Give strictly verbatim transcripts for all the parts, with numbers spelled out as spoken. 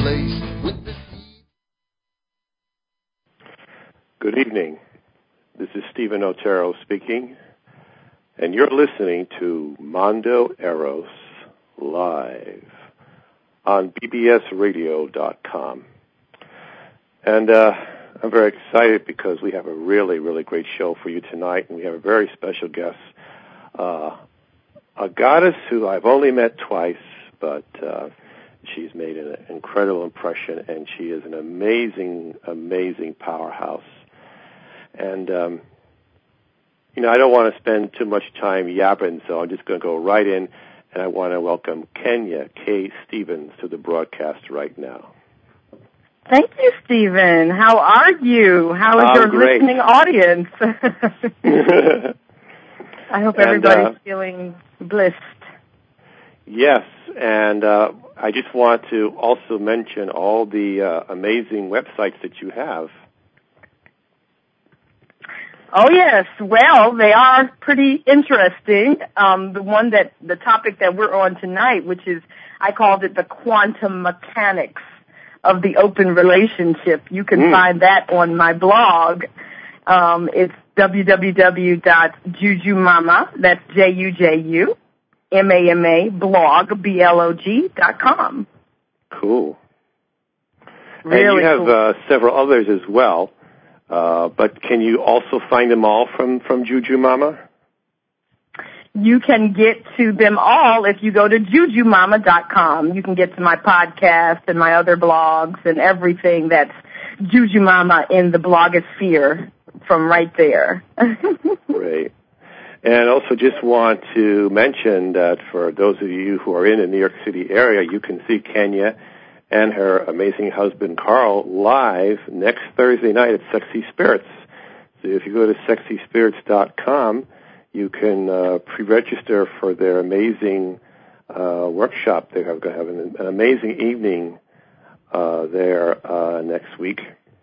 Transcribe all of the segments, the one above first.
place with the seed. Good evening. This is Stephen Otero speaking, and you're listening to Mondo Eros Live on B B S radio dot com. And uh, I'm very excited because we have a really, really great show for you tonight, and we have a very special guest, uh, a goddess who I've only met twice, but uh, she's made an incredible impression, and she is an amazing, amazing powerhouse. And, um, you know, I don't want to spend too much time yapping, so I'm just going to go right in, and I want to welcome Kenya K. Stevens to the broadcast right now. Thank you, Stephen. How are you? How is I'm your great. listening audience? I hope And, everybody's uh, feeling blissed. Yes, and uh, I just want to also mention all the uh, amazing websites that you have. Oh, yes. Well, they are pretty interesting. Um, the one that, the topic that we're on tonight, which is, I called it the quantum mechanics of the open relationship. You can mm. find that on my blog. Um, it's w w w dot juju mama, that's J U J U, M A M A, blog, B L O G, dot com. Cool. Really and you have cool. uh, several others as well. Uh, but can you also find them all from, from Juju Mama? You can get to them all if you go to juju mama dot com. You can get to my podcast and my other blogs and everything that's Juju Mama in the blogosphere from right there. Great. And also just want to mention that for those of you who are in the New York City area, you can see Kenya and her amazing husband, Carl, live next Thursday night at Sexy Spirits. So if you go to sexy spirits dot com, you can uh, pre-register for their amazing uh, workshop. They're going to have an, an amazing evening uh, there uh, next week.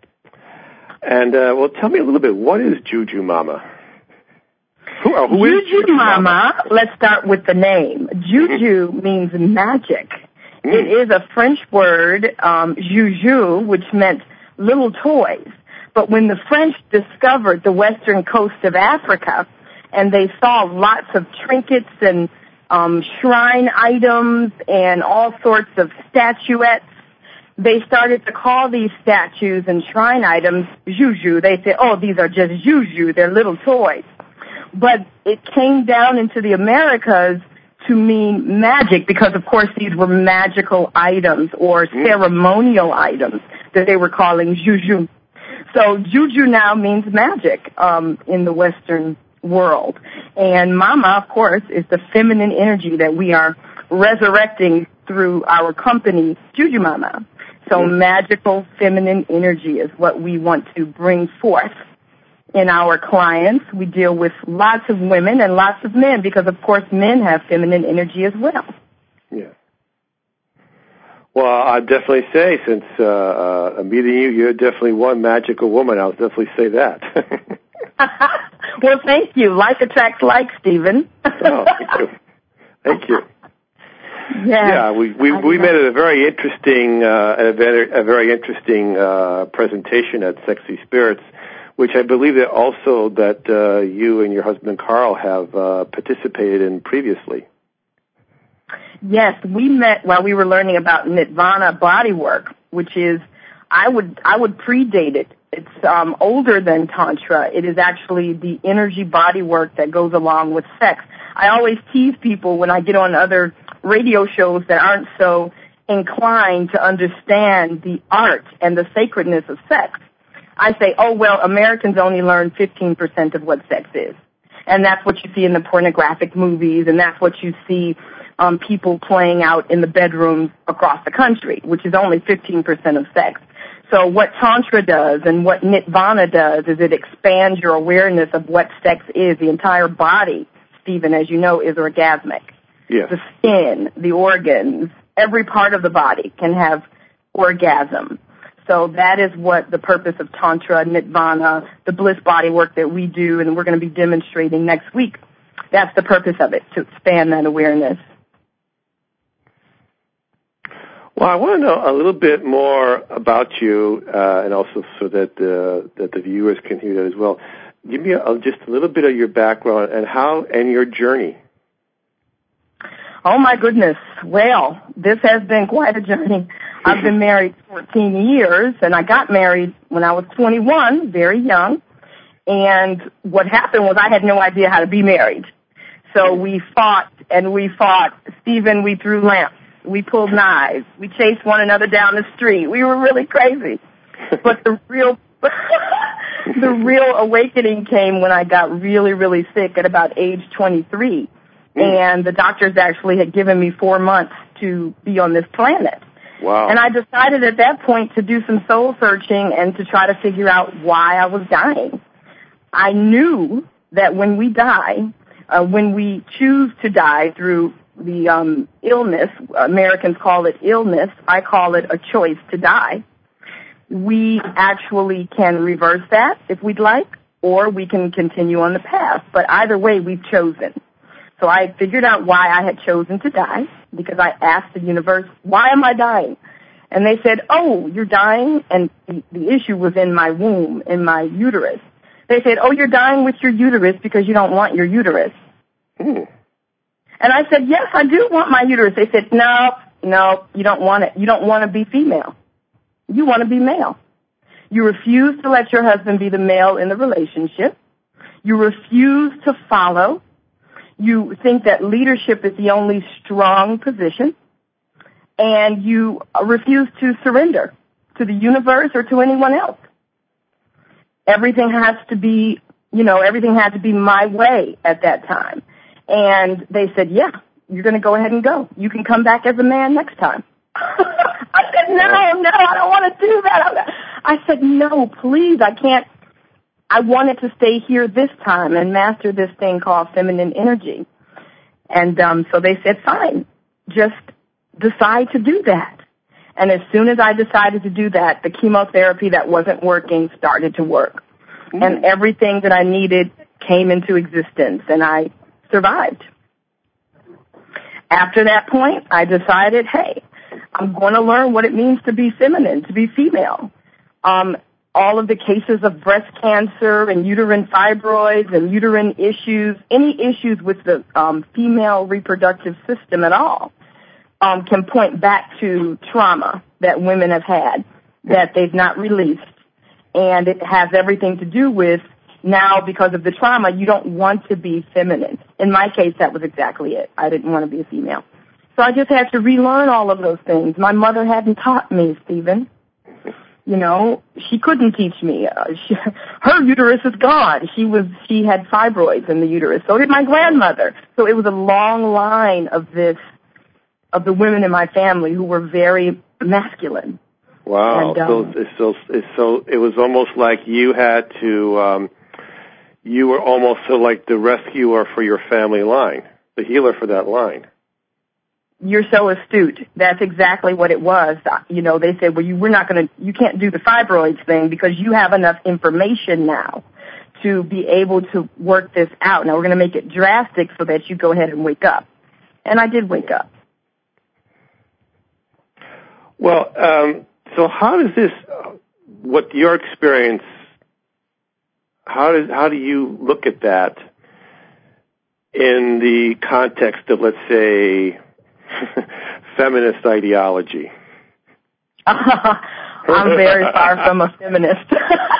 And, uh, well, tell me a little bit, what is Juju Mama? Who, uh, who is Juju Juju Mama? Mama, let's start with the name. Juju means magic. Mm. It is a French word, um, joujou, which meant little toys. But when the French discovered the western coast of Africa, and they saw lots of trinkets and um, shrine items and all sorts of statuettes, they started to call these statues and shrine items joujou. They said, oh, these are just joujou, they're little toys. But it came down into the Americas to mean magic because, of course, these were magical items or ceremonial items that they were calling juju. So juju now means magic um, in the Western world. And mama, of course, is the feminine energy that we are resurrecting through our company, Juju Mama. So mm. magical feminine energy is what we want to bring forth in our clients. We deal with lots of women and lots of men because, of course, men have feminine energy as well. Yeah. Well, I'd definitely say, since uh, uh, meeting you, you're definitely one magical woman. I'll definitely say that. Well, thank you. Like attracts like, Stephen. Oh, thank you. Thank you. Yes, yeah, we we, we met at a very interesting uh, a very a very interesting uh, presentation at Sexy Spirits, which I believe that also that uh, you and your husband Carl have uh, participated in previously. Yes, we met while we were learning about Nirvana bodywork, which is I would I would predate it. It's um, older than Tantra. It is actually the energy bodywork that goes along with sex. I always tease people when I get on other radio shows that aren't so inclined to understand the art and the sacredness of sex. I say, oh, well, Americans only learn fifteen percent of what sex is. And that's what you see in the pornographic movies, and that's what you see um, people playing out in the bedrooms across the country, which is only fifteen percent of sex. So what Tantra does and what Nirvana does is it expands your awareness of what sex is. The entire body, Stephen, as you know, is orgasmic. Yes. The skin, the organs, every part of the body can have orgasm. So that is what the purpose of Tantra, Nirvana, the bliss body work that we do, and we're going to be demonstrating next week. That's the purpose of it, to expand that awareness. Well, I want to know a little bit more about you, uh, and also so that the that the viewers can hear that as well. Give me a, just a little bit of your background and how and your journey. Oh my goodness! Well, this has been quite a journey. I've been married fourteen years, and I got married when I was twenty-one, very young. And what happened was I had no idea how to be married. So we fought and we fought. Stephen, we threw lamps. We pulled knives. We chased one another down the street. We were really crazy. But the real, the real awakening came when I got really, really sick at about age twenty-three. And the doctors actually had given me four months to be on this planet. Wow. And I decided at that point to do some soul searching and to try to figure out why I was dying. I knew that when we die, uh, when we choose to die through the um, illness, Americans call it illness, I call it a choice to die, we actually can reverse that if we'd like, or we can continue on the path. But either way, we've chosen. So I figured out why I had chosen to die, because I asked the universe, why am I dying? And they said, oh, you're dying, and the, the issue was in my womb, in my uterus. They said, oh, you're dying with your uterus because you don't want your uterus. Mm. And I said, yes, I do want my uterus. They said, no, no, you don't want it. You don't want to be female. You want to be male. You refuse to let your husband be the male in the relationship. You refuse to follow. You think that leadership is the only strong position. And you refuse to surrender to the universe or to anyone else. Everything has to be, you know, everything had to be my way at that time. And they said, yeah, you're going to go ahead and go. You can come back as a man next time. I said, no, no, I don't want to do that. I said, no, please, I can't. I wanted to stay here this time and master this thing called feminine energy. And um, so they said, fine, just decide to do that. And as soon as I decided to do that, the chemotherapy that wasn't working started to work. Mm-hmm. And everything that I needed came into existence, and I survived. After that point, I decided, hey, I'm going to learn what it means to be feminine, to be female. Um, all of the cases of breast cancer and uterine fibroids and uterine issues, any issues with the um, female reproductive system at all, um, can point back to trauma that women have had that they've not released. And it has everything to do with now, because of the trauma, you don't want to be feminine. In my case, that was exactly it. I didn't want to be a female. So I just had to relearn all of those things. My mother hadn't taught me, Stephen. You know, she couldn't teach me. Uh, she, her uterus is gone. She was, she had fibroids in the uterus. So did my grandmother. So it was a long line of this, of the women in my family who were very masculine. Wow. And, um, so, so, so it was almost like you had to, um, you were almost so like the rescuer for your family line, the healer for that line. You're so astute. That's exactly what it was. You know, they said, well, you, we're not going to, you can't do the fibroids thing because you have enough information now to be able to work this out. Now we're going to make it drastic so that you go ahead and wake up. And I did wake up. Well, um, so how does this, what your experience, how does, how do you look at that in the context of, let's say, feminist ideology? I'm very far from a feminist.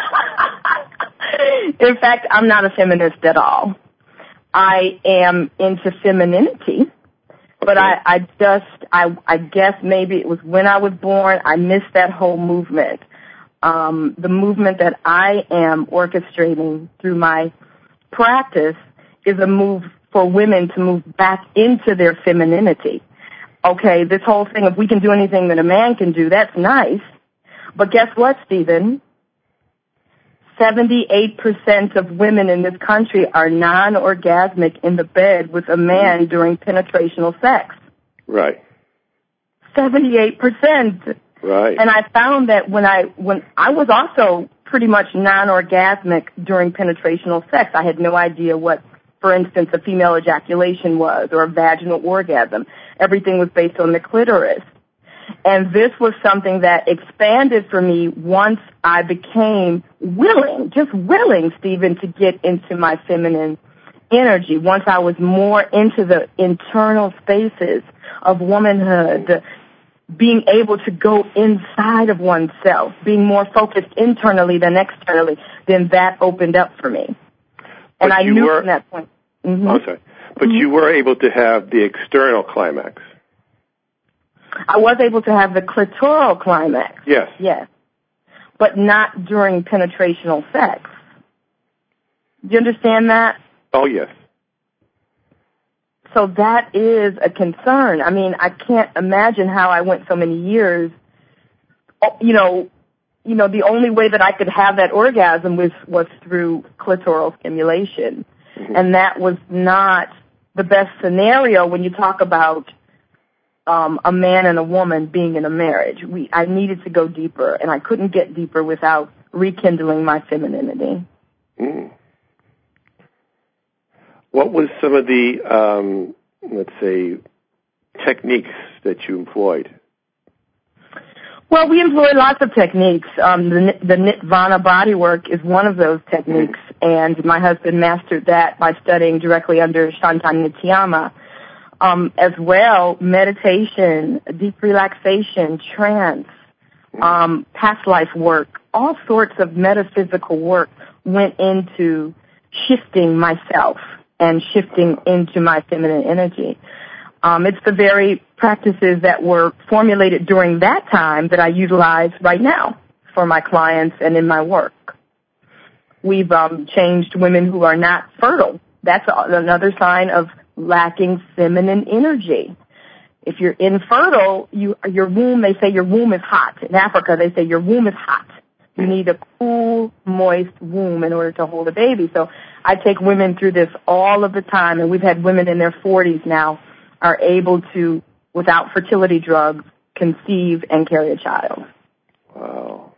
In fact, I'm not a feminist at all. I am into femininity, but I, I just, I, I guess maybe it was when I was born, I missed that whole movement. Um, the movement that I am orchestrating through my practice is a move for women to move back into their femininity. Okay, this whole thing, if we can do anything that a man can do, that's nice. But guess what, Stephen? seventy-eight percent of women in this country are non-orgasmic in the bed with a man during penetrational sex. Right. seventy-eight percent. Right. And I found that when I, when I was also pretty much non-orgasmic during penetrational sex, I had no idea what, for instance, a female ejaculation was or a vaginal orgasm. Everything was based on the clitoris. And this was something that expanded for me once I became willing, just willing, Stephen, to get into my feminine energy. Once I was more into the internal spaces of womanhood, the, being able to go inside of oneself, being more focused internally than externally, then that opened up for me. But and I you knew were, from that point. Mm-hmm. I'm sorry. But mm-hmm. you were able to have the external climax. I was able to have the clitoral climax. Yes. Yes. But not during penetrational sex. Do you understand that? Oh, yes. So that is a concern. I mean, I can't imagine how I went so many years, you know, you know, the only way that I could have that orgasm was, was through clitoral stimulation. Mm-hmm. And that was not the best scenario when you talk about um, a man and a woman being in a marriage. We, I needed to go deeper, and I couldn't get deeper without rekindling my femininity. Mm. What was some of the, um, let's say, techniques that you employed? Well, we employ lots of techniques. Um, the, the Nirvana bodywork is one of those techniques, and my husband mastered that by studying directly under Shantan Nitiyama. Um, as well, meditation, deep relaxation, trance, um, past life work, all sorts of metaphysical work went into shifting myself and shifting into my feminine energy. Um, it's the very practices that were formulated during that time that I utilize right now for my clients and in my work. We've um, changed women who are not fertile. That's another sign of lacking feminine energy. If you're infertile, you, your womb, they say your womb is hot. In Africa, they say your womb is hot. You need a cool, moist womb in order to hold a baby. So I take women through this all of the time, and we've had women in their forties now are able to, without fertility drugs, conceive and carry a child. Wow.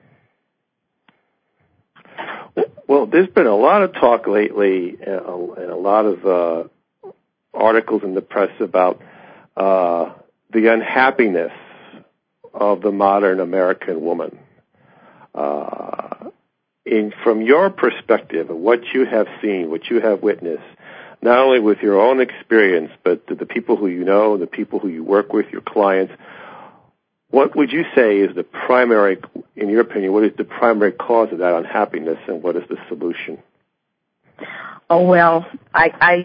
Well, there's been a lot of talk lately and a lot of uh, articles in the press about uh, the unhappiness of the modern American woman. Uh, in from your perspective, what you have seen, what you have witnessed, not only with your own experience, but the, the people who you know, the people who you work with, your clients, what would you say is the primary, in your opinion, what is the primary cause of that unhappiness, and what is the solution? Oh, well, I,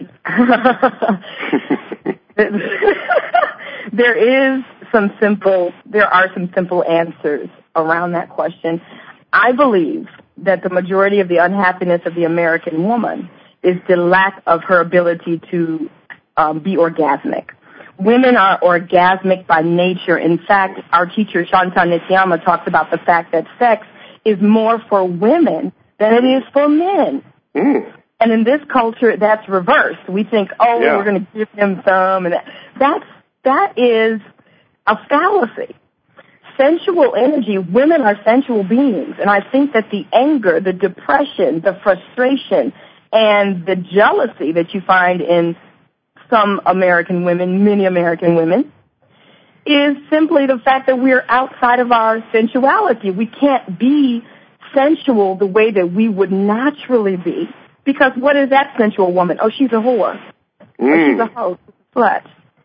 I there is some simple, there are some simple answers around that question. I believe that the majority of the unhappiness of the American woman is the lack of her ability to um, be orgasmic. Women are orgasmic by nature. In fact, our teacher, Shantan Nitiyama, talks about the fact that sex is more for women than it is for men. Mm. And in this culture, that's reversed. We think, oh, yeah. we're going to give him some. And that. That's, that is a fallacy. Sensual energy, women are sensual beings. And I think that the anger, the depression, the frustration, and the jealousy that you find in some American women, many American women, is simply the fact that we're outside of our sensuality. We can't be sensual the way that we would naturally be. Because what is that sensual woman? Oh, she's a whore. Mm. Or she's a hoe, slut.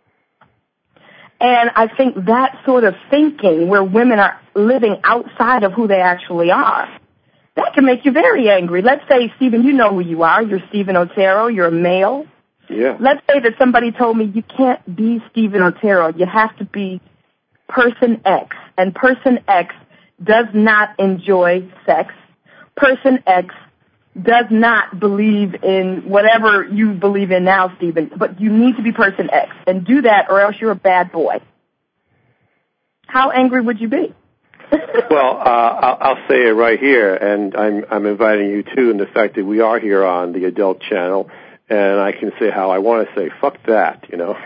And I think that sort of thinking where women are living outside of who they actually are, that can make you very angry. Let's say, Stephen, you know who you are. You're Stephen Otero. You're a male. Yeah. Let's say that somebody told me you can't be Stephen Otero. You have to be person X. And person X does not enjoy sex. Person X does not believe in whatever you believe in now, Stephen. But you need to be person X. And do that or else you're a bad boy. How angry would you be? Well, uh, I'll, I'll say it right here, and I'm, I'm inviting you too in the fact that we are here on the Adult Channel, and I can say how I want to say, fuck that, you know.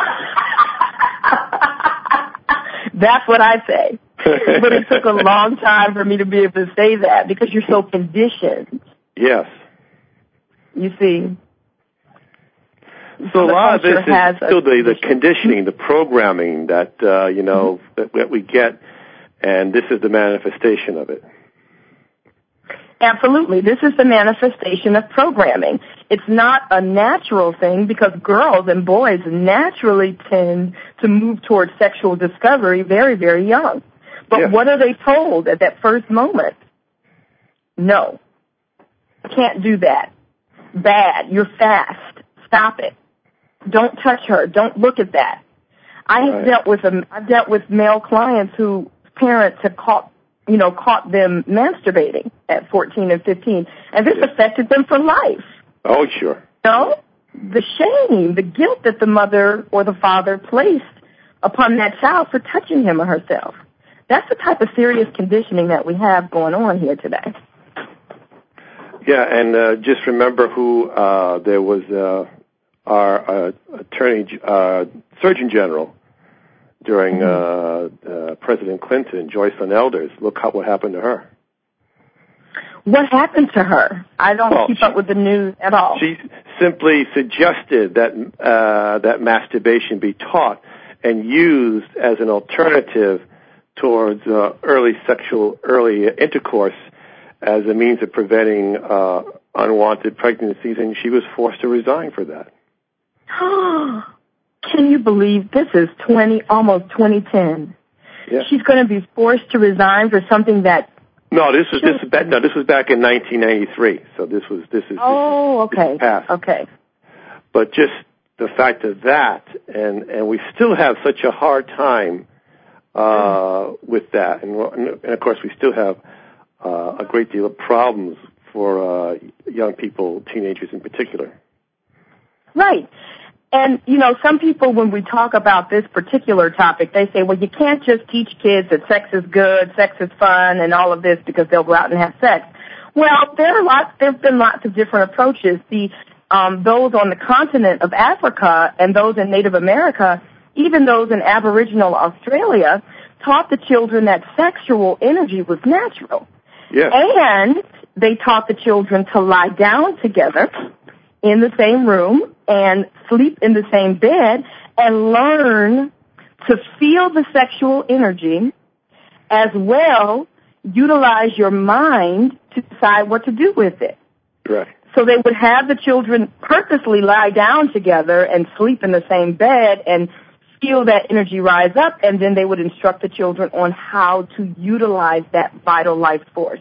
That's what I say. But it took a long time for me to be able to say that because you're so conditioned. Yes. You see. So a lot of this is still the, the a, conditioning, the programming that, uh, you know, mm-hmm. that, that we get, and this is the manifestation of it. Absolutely. This is the manifestation of programming. It's not a natural thing because girls and boys naturally tend to move towards sexual discovery very, very young. But yeah. what are they told at that first moment? No. Can't do that. Bad. You're fast. Stop it. Don't touch her. Don't look at that. I have right. dealt with a, I've dealt with male clients whose parents have caught you know, caught them masturbating at fourteen and fifteen, and this yeah. affected them for life. Oh, sure. You know, the shame, the guilt that the mother or the father placed upon that child for touching him or herself. That's the type of serious conditioning that we have going on here today. Yeah, and uh, just remember who uh, there was uh, our uh, attorney, uh, Surgeon General, during mm-hmm. uh, uh, President Clinton, Joycelyn Elders. Look how, what happened to her. What happened to her? I don't well, keep she, up with the news at all. She simply suggested that uh, that masturbation be taught and used as an alternative towards uh, early sexual, early intercourse as a means of preventing uh, unwanted pregnancies, and she was forced to resign for that. Can you believe this is twenty, almost twenty ten? Yeah. She's going to be forced to resign for something that. No, this was this was back, no, this was back in nineteen ninety-three. So this was this is oh, this is, okay, this is past. okay. But just the fact of that, and and we still have such a hard time uh, mm. with that, and, and of course we still have uh, a great deal of problems for uh, young people, teenagers in particular. Right. And, you know, some people, when we talk about this particular topic, they say, well, you can't just teach kids that sex is good, sex is fun, and all of this because they'll go out and have sex. Well, there are lots, there have been lots of different approaches. The, um, those on the continent of Africa and those in Native America, even those in Aboriginal Australia, taught the children that sexual energy was natural. Yes. And they taught the children to lie down together in the same room and sleep in the same bed and learn to feel the sexual energy as well utilize your mind to decide what to do with it. Right. So they would have the children purposely lie down together and sleep in the same bed and feel that energy rise up, and then they would instruct the children on how to utilize that vital life force.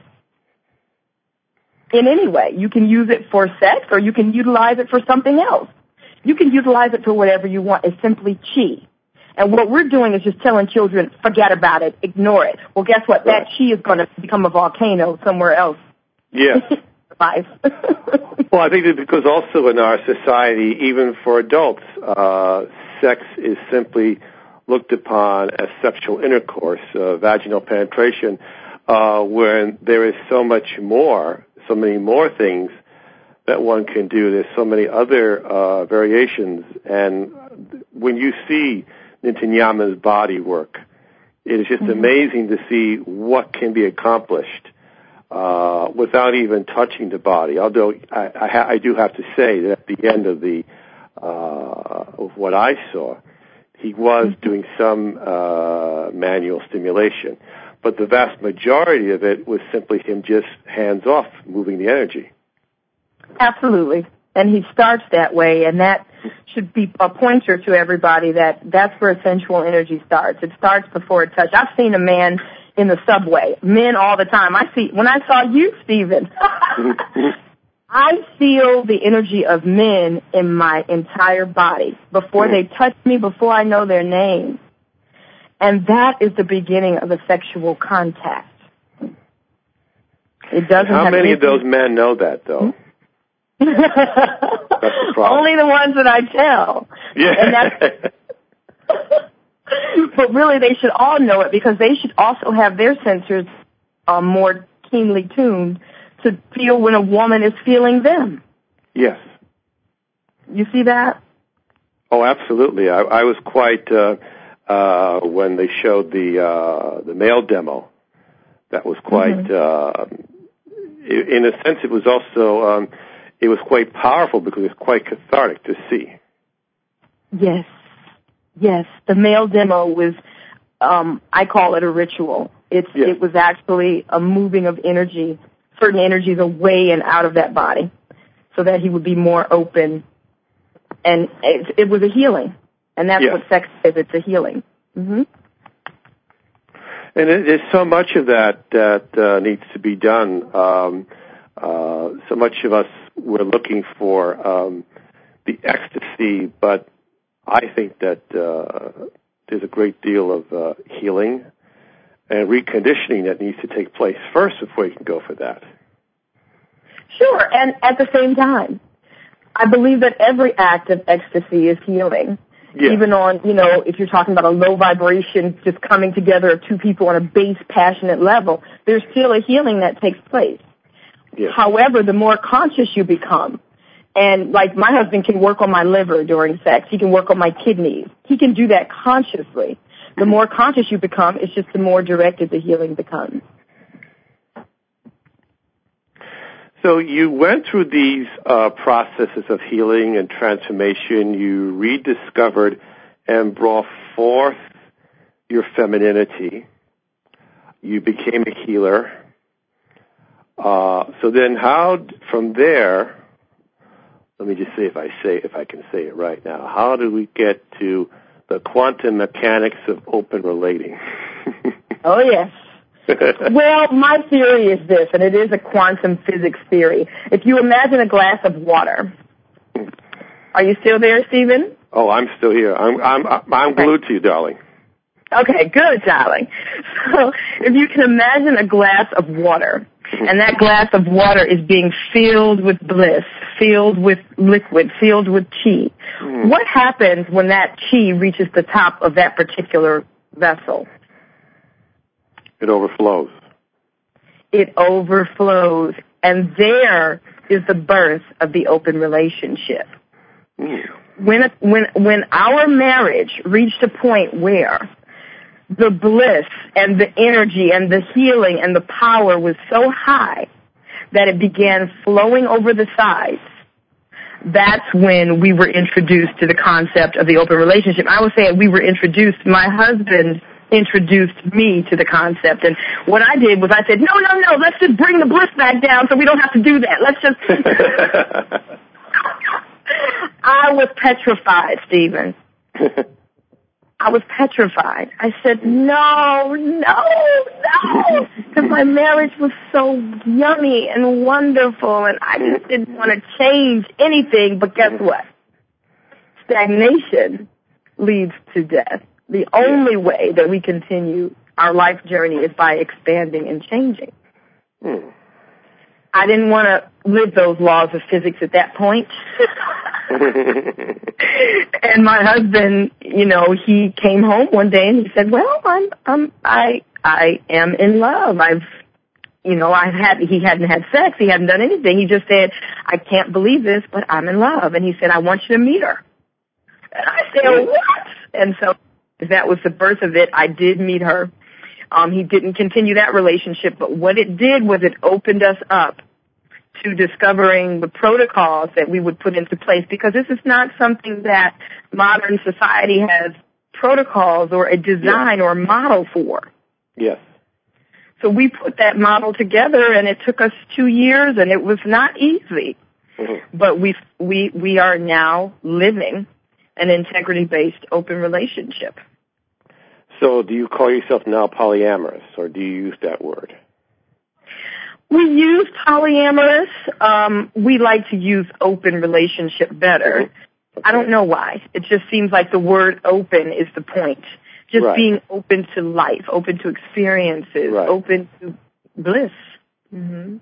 In any way. You can use it for sex or you can utilize it for something else. You can utilize it for whatever you want. It's simply chi. And what we're doing is just telling children, forget about it, ignore it. Well, guess what? Right. That chi is going to become a volcano somewhere else. Yes. Life. Well, I think that because also in our society, even for adults, uh, sex is simply looked upon as sexual intercourse, uh, vaginal penetration, uh, when there is so much more, so many more things that one can do. There's so many other uh, variations. And when you see Nintanyama's body work, it is just mm-hmm. amazing to see what can be accomplished uh, without even touching the body. Although I, I, ha- I do have to say that at the end of the uh, of what I saw, he was mm-hmm. doing some uh, manual stimulation. But the vast majority of it was simply him just hands off, moving the energy. Absolutely. And he starts that way, and that should be a pointer to everybody that that's where sensual energy starts. It starts before it touches. I've seen a man in the subway, men all the time. I see, when I saw you, Stephen, I feel the energy of men in my entire body before they touch me, before I know their name. And that is the beginning of a sexual contact. It doesn't. How have many anything... of those men know that, though? That's the problem. Only the ones that I tell. Yeah. And that's... But really, they should all know it because they should also have their sensors uh, more keenly tuned to feel when a woman is feeling them. Yes. You see that? Oh, absolutely. I, I was quite. Uh, Uh, when they showed the uh, the male demo, that was quite, mm-hmm. uh, in a sense, it was also um, it was quite powerful because it was quite cathartic to see. Yes. Yes. The male demo was, um, I call it a ritual. It's, yes. It was actually a moving of energy, certain energies away and out of that body so that he would be more open. And it, it was a healing. And that's yes. what sex is. It's a healing. Mm-hmm. And it, there's so much of that that uh, needs to be done. Um, uh, so much of us, we're looking for um, the ecstasy, but I think that uh, there's a great deal of uh, healing and reconditioning that needs to take place first before you can go for that. Sure, and at the same time, I believe that every act of ecstasy is healing. Yeah. Even on, you know, if you're talking about a low vibration, just coming together of two people on a base, passionate level, there's still a healing that takes place. Yeah. However, the more conscious you become, and like my husband can work on my liver during sex, he can work on my kidneys. He can do that consciously. The more conscious you become, it's just the more directed the healing becomes. So you went through these uh, processes of healing and transformation. You rediscovered and brought forth your femininity. You became a healer. Uh, so then, how from there? Let me just see if I say if I can say it right now. How do we get to the quantum mechanics of open relating? Oh yes. Well, my theory is this, and it is a quantum physics theory. If you imagine a glass of water, are you still there, Stephen? Oh, I'm still here. I'm I'm I'm glued to you, darling. Okay, good, darling. So, if you can imagine a glass of water, and that glass of water is being filled with bliss, filled with liquid, filled with chi, mm. what happens when that chi reaches the top of that particular vessel? It overflows. It overflows. And there is the birth of the open relationship. Mm. When, when, when our marriage reached a point where the bliss and the energy and the healing and the power was so high that it began flowing over the sides, that's when we were introduced to the concept of the open relationship. I would say we were introduced, my husband introduced me to the concept. And what I did was I said, no, no, no, let's just bring the bliss back down so we don't have to do that. Let's just... I was petrified, Stephen. I was petrified. I said, no, no, no, because my marriage was so yummy and wonderful, and I just didn't want to change anything. But guess what? Stagnation leads to death. The only way that we continue our life journey is by expanding and changing. Hmm. I didn't want to live those laws of physics at that point. And my husband, you know, he came home one day and he said, well, I'm, I'm, I, I am in love. I've, you know, I had, he hadn't had sex. He hadn't done anything. He just said, I can't believe this, but I'm in love. And he said, I want you to meet her. And I said, what? And so that was the birth of it. I did meet her. Um, he didn't continue that relationship, but what it did was it opened us up to discovering the protocols that we would put into place, because this is not something that modern society has protocols or a design yes. or a model for. Yes. So we put that model together, and it took us two years, and it was not easy. Mm-hmm. But we we we are now living an integrity-based open relationship. So do you call yourself now polyamorous, or do you use that word? We use polyamorous. Um, we like to use open relationship better. Okay. I don't know why. It just seems like the word open is the point. Just right. being open to life, open to experiences, right. open to bliss. Mm-hmm.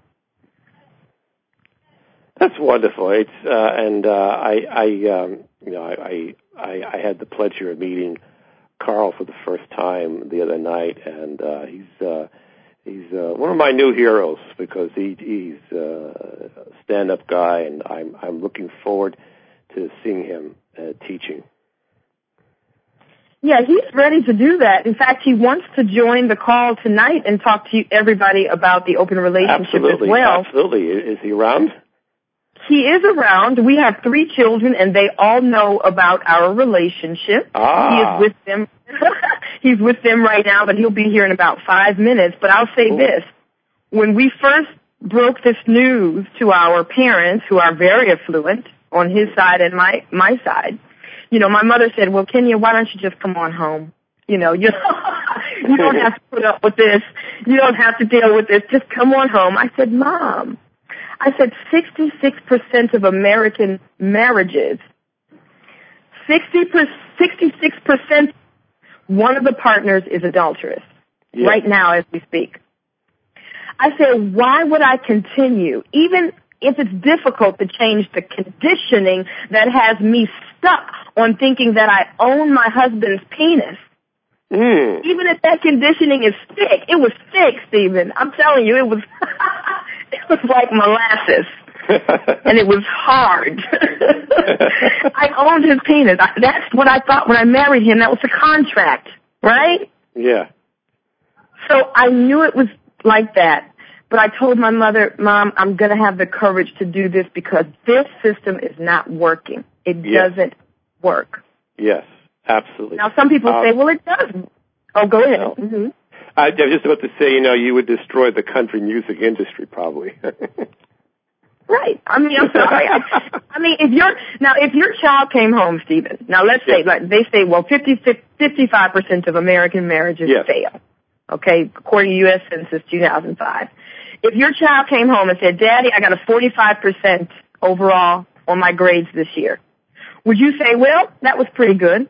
That's wonderful. It's uh, and uh, I, I, um, you know, I, I, I had the pleasure of meeting Carl for the first time the other night, and uh, he's uh, he's uh, one of my new heroes because he, he's uh, a stand-up guy, and I'm I'm looking forward to seeing him uh, teaching. Yeah, he's ready to do that. In fact, he wants to join the call tonight and talk to you, everybody about the open relationship Absolutely. as well. Absolutely. Is he around? He is around. We have three children, and they all know about our relationship. Ah. He is with them. He's with them right now, but he'll be here in about five minutes. But I'll say Ooh. this. When we first broke this news to our parents, who are very affluent on his side and my, my side, you know, my mother said, well, Kenya, why don't you just come on home? You know, you, you don't have to put up with this. You don't have to deal with this. Just come on home. I said, Mom, I said sixty-six percent of American marriages, sixty per, sixty-six percent, one of the partners is adulterous yeah. right now as we speak. I said, why would I continue, even if it's difficult to change the conditioning that has me stuck on thinking that I own my husband's penis? Mm. Even if that conditioning is thick, it was thick, Stephen. I'm telling you, it was, it was like molasses, and it was hard. I owned his penis. I, that's what I thought when I married him. That was a contract, right? Yeah. So I knew it was like that, but I told my mother, Mom, I'm going to have the courage to do this because this system is not working. It yes. doesn't work. Yes, absolutely. Now, some people um, say, well, it does. Oh, go ahead. No. Mm-hmm. I, I was just about to say, you know, you would destroy the country music industry probably. Right. I mean, I'm sorry. I, I mean, if your now, if your child came home, Stephen, now let's say, yes. like they say, well, fifty, fifty-five percent of American marriages yes. fail. Okay, according to U S Census two thousand five. If your child came home and said, Daddy, I got a forty-five percent overall on my grades this year, would you say, well, that was pretty good?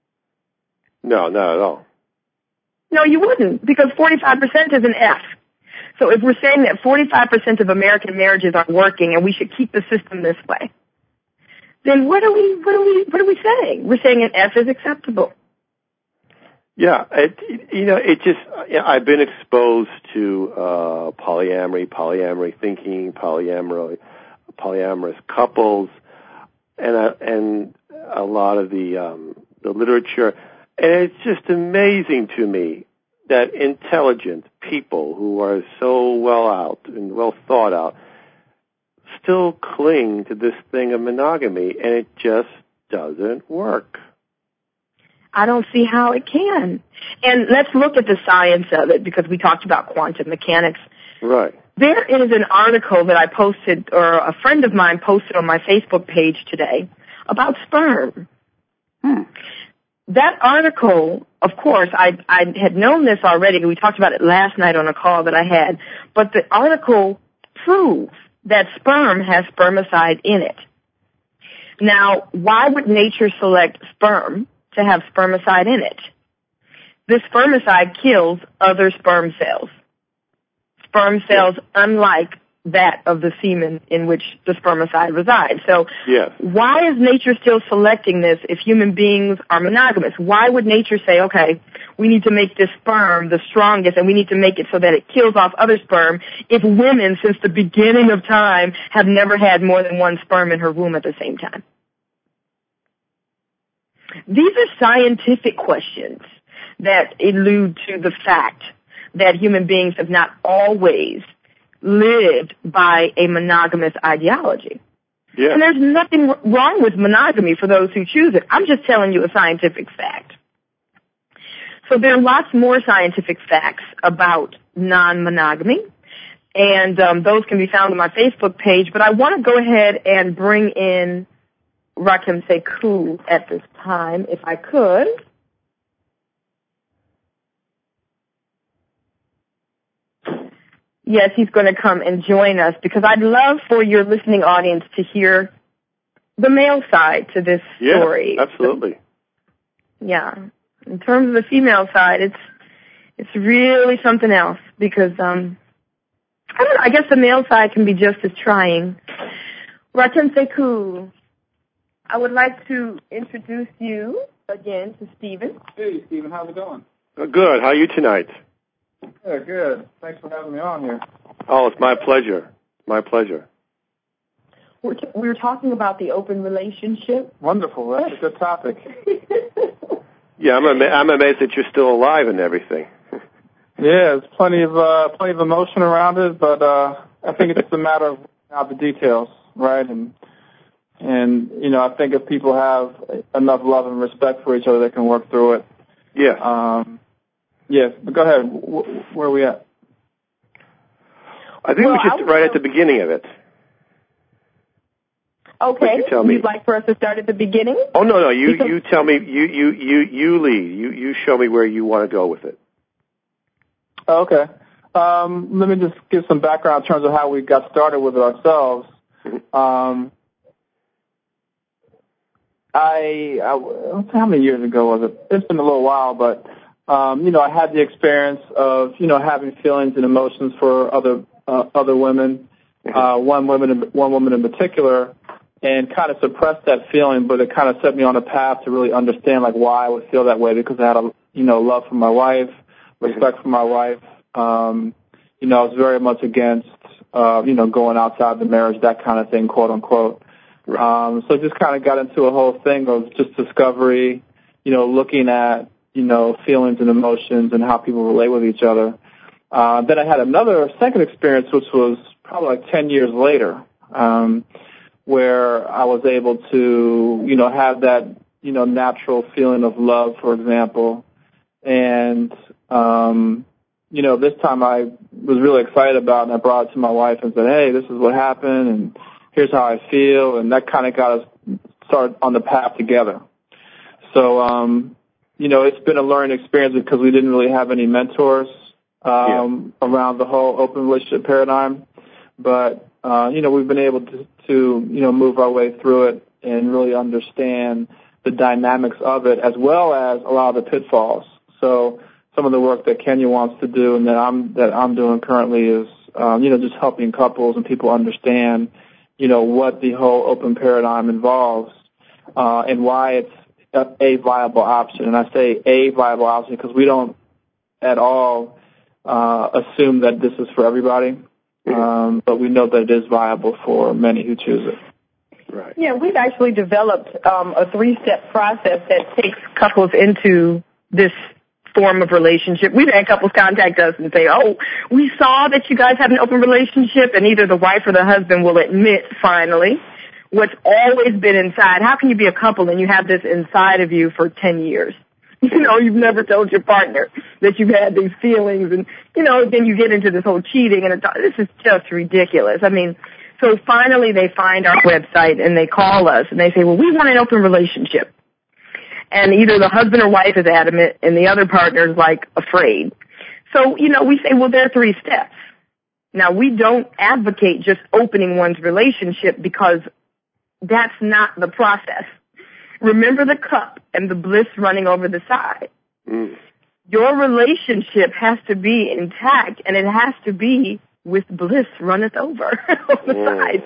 No, not at all. No, you wouldn't, because forty-five percent is an F. So if we're saying that forty-five percent of American marriages are working and we should keep the system this way, then what are we, what are we, what are we saying? We're saying an F is acceptable. Yeah, it, you know, it just, you know, I've been exposed to uh, polyamory, polyamory thinking, polyamory, polyamorous couples, and uh, and a lot of the um, the literature, and it's just amazing to me that intelligent people who are so well out and well thought out still cling to this thing of monogamy, and it just doesn't work. I don't see how it can. And let's look at the science of it, because we talked about quantum mechanics. Right. There is an article that I posted, or a friend of mine posted on my Facebook page today, about sperm. Hmm. That article, of course, I, I had known this already. We talked about it last night on a call that I had. But the article proves that sperm has spermicide in it. Now, why would nature select sperm to have spermicide in it? This spermicide kills other sperm cells. Sperm cells unlike that of the semen in which the spermicide resides. So yes. Why is nature still selecting this if human beings are monogamous? Why would nature say, okay, we need to make this sperm the strongest and we need to make it so that it kills off other sperm if women since the beginning of time have never had more than one sperm in her womb at the same time? These are scientific questions that allude to the fact that human beings have not always lived by a monogamous ideology. Yeah. And there's nothing wrong with monogamy for those who choose it. I'm just telling you a scientific fact. So there are lots more scientific facts about non-monogamy, and um, those can be found on my Facebook page. But I want to go ahead and bring in Rakim Sekou at this time, if I could. Yes, he's going to come and join us, because I'd love for your listening audience to hear the male side to this yeah, story. Absolutely. Yeah. In terms of the female side, it's it's really something else, because um I don't know, I guess the male side can be just as trying. Rakim Sekou, I would like to introduce you again to Stephen. Hey, Stephen, how's it going? Good. How are you tonight? Yeah, good. Thanks for having me on here. Oh, it's my pleasure. My pleasure. We're, t- we were talking about the open relationship. Wonderful. That's a good topic. Yeah, I'm, ama- I'm amazed that you're still alive and everything. Yeah, there's plenty of uh, plenty of emotion around it, but uh, I think it's just a matter of out the details. right? And, and you know, I think if people have enough love and respect for each other, they can work through it. Yes. Um, yes, but go ahead. W- where are we at? I think Well, we should right at the beginning of it. Okay. You tell me. You'd like for us to start at the beginning? Oh no, no, you Because- you tell me. You you you you lead. You you show me where you want to go with it. Oh, okay. Um, let me just give some background in terms of how we got started with it ourselves. Mm-hmm. Um, I, I how many years ago was it? It's been a little while, but um, you know, I had the experience of you know having feelings and emotions for other uh, other women, uh, one woman one woman in particular, and kind of suppressed that feeling, but it kind of set me on a path to really understand like why I would feel that way, because I had a you know love for my wife, respect for my wife. Um, you know, I was very much against uh, you know going outside the marriage, that kind of thing, quote unquote. Um, so just kind of got into a whole thing of just discovery, you know, looking at, you know, feelings and emotions and how people relate with each other. Uh, then I had another second experience, which was probably like ten years later, um, where I was able to, you know, have that, you know, natural feeling of love, for example. And, um, you know, this time I was really excited about it, and I brought it to my wife and said, hey, this is what happened, and here's how I feel, and that kind of got us started on the path together. So, um, you know, it's been a learning experience because we didn't really have any mentors um, yeah. around the whole open relationship paradigm. But, uh, you know, we've been able to, to, you know, move our way through it and really understand the dynamics of it, as well as a lot of the pitfalls. So some of the work that Kenya wants to do and that I'm that I'm doing currently is, um, you know, just helping couples and people understand, you know, what the whole open paradigm involves, uh, and why it's a, a viable option. And I say a viable option because we don't at all uh, assume that this is for everybody, um, but we know that it is viable for many who choose it. Right. Yeah, we've actually developed um, a three-step process that takes couples into this form of relationship. We've had couples contact us and say, oh, we saw that you guys have an open relationship, and either the wife or the husband will admit finally what's always been inside. How can you be a couple and you have this inside of you for ten years? You know, you've never told your partner that you've had these feelings, and, you know, then you get into this whole cheating, and it's, this is just ridiculous. I mean, so finally they find our website and they call us and they say, well, we want an open relationship. And either the husband or wife is adamant and the other partner is, like, afraid. So, you know, we say, well, there are three steps. Now, we don't advocate just opening one's relationship because that's not the process. Remember the cup and the bliss running over the side. Mm. Your relationship has to be intact, and it has to be with bliss runneth over on the mm. side.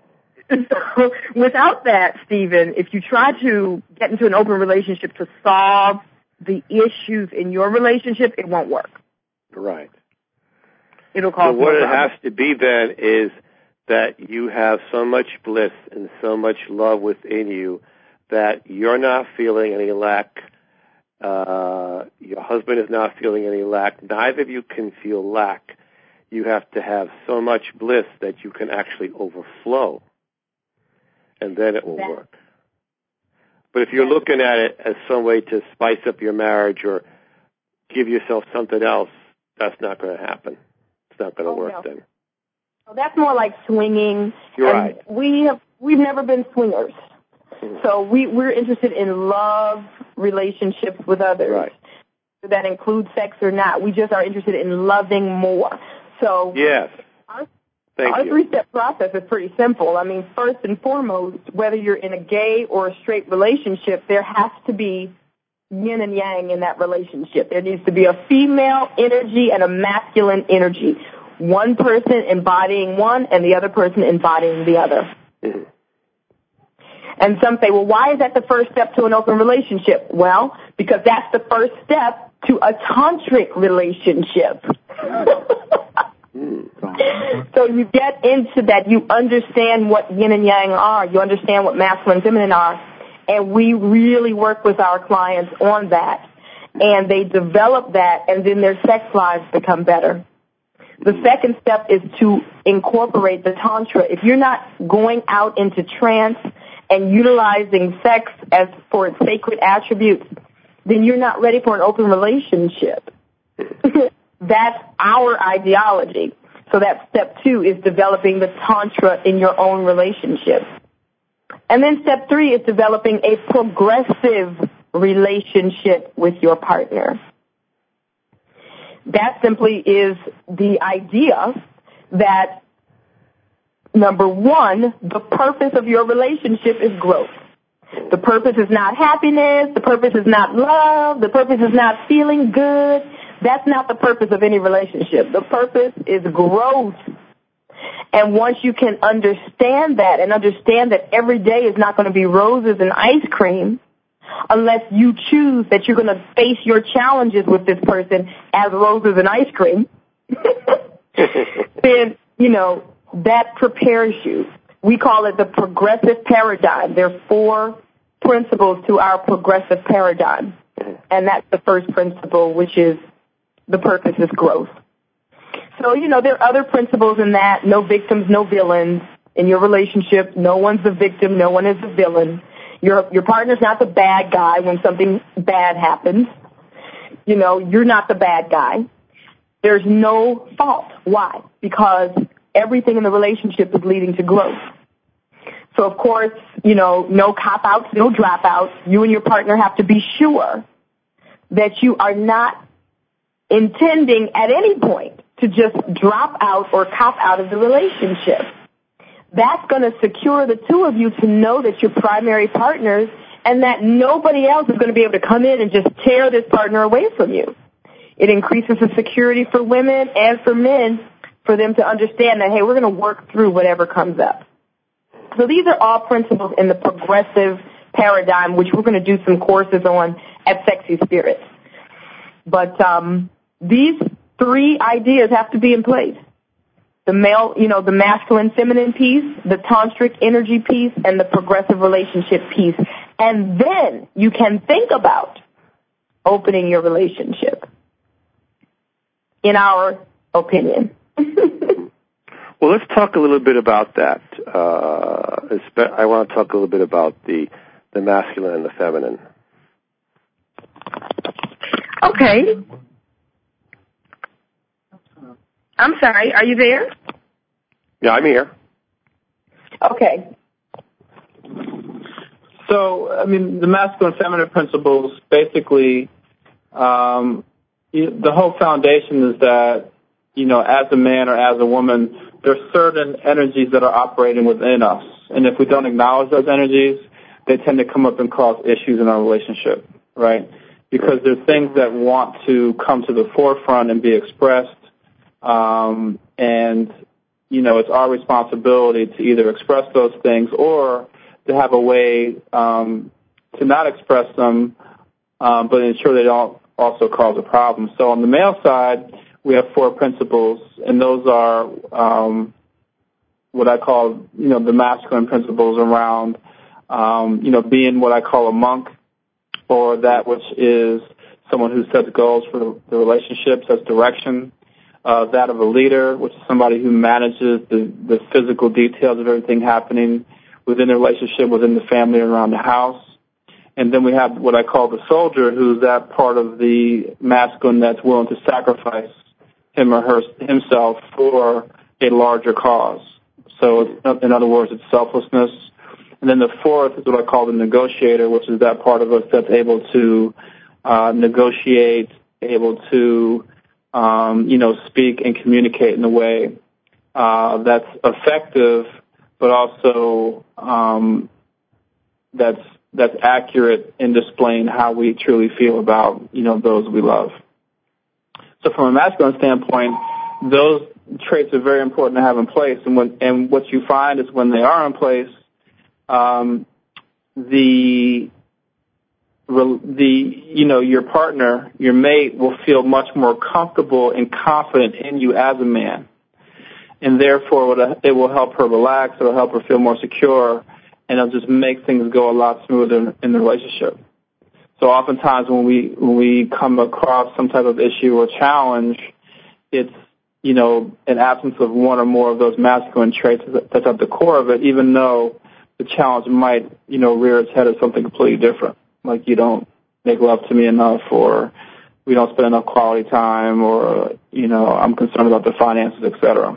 So without that, Stephen, if you try to get into an open relationship to solve the issues in your relationship, it won't work. Right. It'll cause So what more it problems. has to be then is that you have so much bliss and so much love within you that you're not feeling any lack. Uh, your husband is not feeling any lack. Neither of you can feel lack. You have to have so much bliss that you can actually overflow. And then it will that, work. But if you're looking at it as some way to spice up your marriage or give yourself something else, that's not going to happen. It's not going to oh, work no. then. So that's more like swinging. You're and right. We have we've never been swingers. Mm-hmm. So we we're interested in love relationships with others. Right. That includes sex or not. We just are interested in loving more. So yes. Our, Thank our you. three-step process is pretty simple. I mean, first and foremost, whether you're in a gay or a straight relationship, there has to be yin and yang in that relationship. There needs to be a female energy and a masculine energy. One person embodying one and the other person embodying the other. Mm-hmm. And some say, well, why is that the first step to an open relationship? Well, because that's the first step to a tantric relationship. So you get into that, you understand what yin and yang are, you understand what masculine and feminine are, and we really work with our clients on that, and they develop that, and then their sex lives become better. The second step is to incorporate the Tantra. If you're not going out into trance and utilizing sex as for its sacred attributes, then you're not ready for an open relationship. That's our ideology. So that step two is developing the Tantra in your own relationship. And then step three is developing a progressive relationship with your partner. That simply is the idea that, number one, the purpose of your relationship is growth. The purpose is not happiness. The purpose is not love. The purpose is not feeling good. That's not the purpose of any relationship. The purpose is growth. And once you can understand that and understand that every day is not going to be roses and ice cream, unless you choose that you're going to face your challenges with this person as roses and ice cream, then, you know, that prepares you. We call it the progressive paradigm. There are four principles to our progressive paradigm. And that's the first principle, which is the purpose is growth. So, you know, there are other principles in that. No victims, no villains. In your relationship, no one's the victim, no one is the villain. Your your partner's not the bad guy when something bad happens. You know, you're not the bad guy. There's no fault. Why? Because everything in the relationship is leading to growth. So, of course, you know, no cop-outs, no dropouts. You and your partner have to be sure that you are not intending at any point to just drop out or cop out of the relationship. That's going to secure the two of you to know that you're primary partners and that nobody else is going to be able to come in and just tear this partner away from you. It increases the security for women and for men for them to understand that, hey, we're going to work through whatever comes up. So these are all principles in the progressive paradigm, which we're going to do some courses on at Sexy Spirits. But um, these three ideas have to be in place. The male, you know, the masculine feminine piece, the tantric energy piece, and the progressive relationship piece. And then you can think about opening your relationship, in our opinion. Well, let's talk a little bit about that. Uh, I want to talk a little bit about the, the masculine and the feminine. Okay. I'm sorry, are you there? Yeah, I'm here. Okay. So, I mean, the masculine and feminine principles, basically, um, you, the whole foundation is that, you know, as a man or as a woman, there's certain energies that are operating within us. And if we don't acknowledge those energies, they tend to come up and cause issues in our relationship, right? Because there's things that want to come to the forefront and be expressed. Um, and, you know, it's our responsibility to either express those things or to have a way um, to not express them, um, but ensure they don't also cause a problem. So on the male side, we have four principles, and those are um, what I call, you know, the masculine principles around, um, you know, being what I call a monk, or that which is someone who sets goals for the, the relationship, sets direction. Uh, that of a leader, which is somebody who manages the, the physical details of everything happening within the relationship, within the family, around the house. And then we have what I call the soldier, who's that part of the masculine that's willing to sacrifice him or her, himself for a larger cause. So, in other words, it's selflessness. And then the fourth is what I call the negotiator, which is that part of us that's able to uh, negotiate, able to Um, you know, speak and communicate in a way uh, that's effective, but also um, that's that's accurate in displaying how we truly feel about, you know, those we love. So from a masculine standpoint, those traits are very important to have in place. And when and what you find is when they are in place, um, the the, you know, your partner, your mate will feel much more comfortable and confident in you as a man. And therefore, it will help her relax, it will help her feel more secure, and it'll just make things go a lot smoother in the relationship. So oftentimes when we, when we come across some type of issue or challenge, it's, you know, an absence of one or more of those masculine traits that's at the core of it, even though the challenge might, you know, rear its head as something completely different. Like you don't make love to me enough, or we don't spend enough quality time, or, you know, I'm concerned about the finances, et cetera.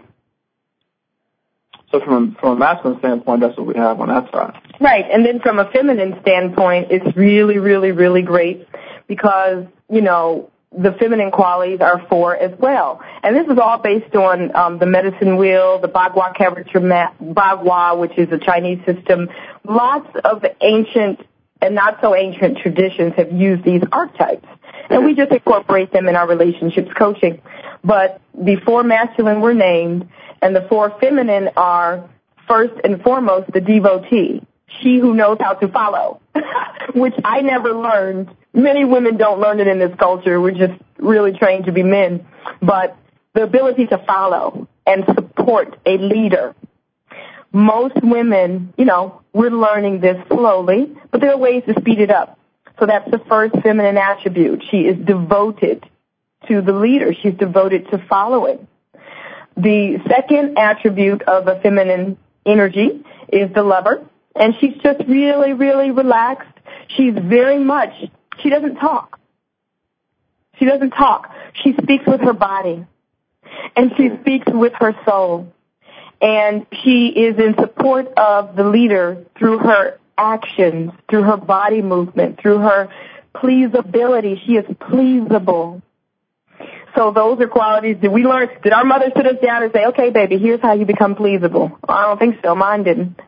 So from, from a masculine standpoint, that's what we have on that side. Right, and then from a feminine standpoint, it's really, really, really great because, you know, the feminine qualities are four as well. And this is all based on um, the medicine wheel, the Bagua character map, Bagua, which is a Chinese system. Lots of ancient and not so ancient traditions have used these archetypes. And we just incorporate them in our relationships coaching. But the four masculine were named, and the four feminine are, first and foremost, the devotee, she who knows how to follow, which I never learned. Many women don't learn it in this culture. We're just really trained to be men. But the ability to follow and support a leader. Most women, you know, we're learning this slowly, but there are ways to speed it up. So that's the first feminine attribute. She is devoted to the leader. She's devoted to following. The second attribute of a feminine energy is the lover. And she's just really, really relaxed. She's very much, she doesn't talk. She doesn't talk. She speaks with her body. And she speaks with her soul. And she is in support of the leader through her actions, through her body movement, through her pleasability. She is pleasable. So those are qualities that we learned. Did our mother sit us down and say, okay, baby, here's how you become pleasable? I don't think so. Mine didn't.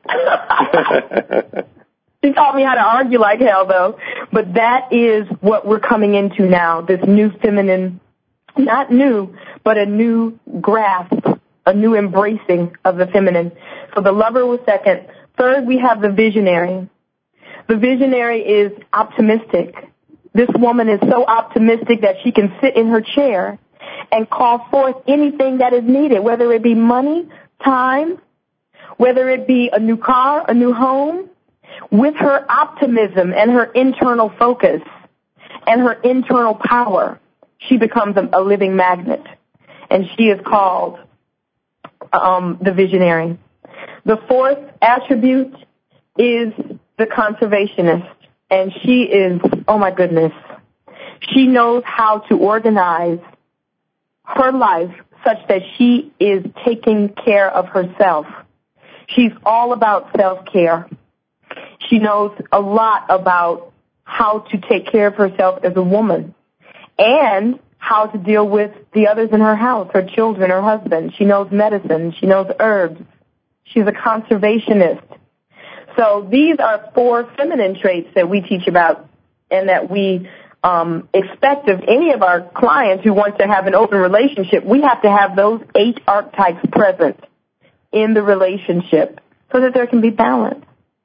She taught me how to argue like hell, though. But that is what we're coming into now, this new feminine, not new, but a new grasp, a new embracing of the feminine. So the lover was second. Third, we have the visionary. The visionary is optimistic. This woman is so optimistic that she can sit in her chair and call forth anything that is needed, whether it be money, time, whether it be a new car, a new home. With her optimism and her internal focus and her internal power, she becomes a, a living magnet. And she is called um, the visionary. The fourth attribute is the conservationist. And she is, oh my goodness, she knows how to organize her life such that she is taking care of herself. She's all about self-care. She knows a lot about how to take care of herself as a woman and how to deal with the others in her house, her children, her husband. She knows medicine. She knows herbs. She's a conservationist. So these are four feminine traits that we teach about and that we um, expect of any of our clients who want to have an open relationship. We have to have those eight archetypes present in the relationship so that there can be balance.